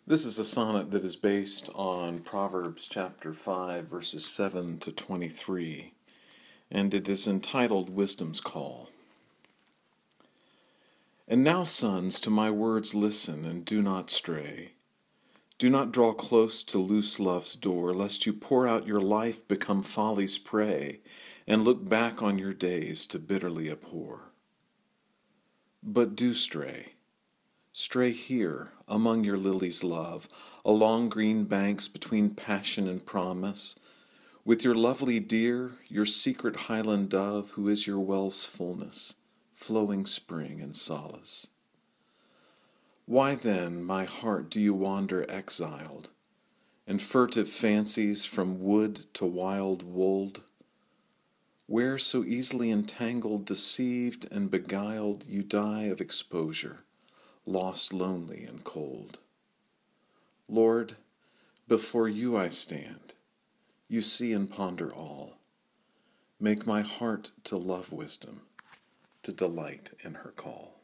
This is a sonnet that is based on Proverbs chapter 5, verses 7 to 23, and it is entitled Wisdom's Call. And now, sons, to my words listen, and do not stray. Do not draw close to loose love's door, lest you pour out your life, become folly's prey, and look back on your days to bitterly abhor. But do stray. Stray here, among your lilies' love, along green banks between passion and promise, with your lovely deer, your secret highland dove, who is your well's fullness, flowing spring and solace. Why then, my heart, do you wander exiled, and furtive fancies from wood to wild wold? Where so easily entangled, deceived, and beguiled, you die of exposure, lost, lonely, and cold. Lord, before you I stand. You see and ponder all. Make my heart to love wisdom, to delight in her call.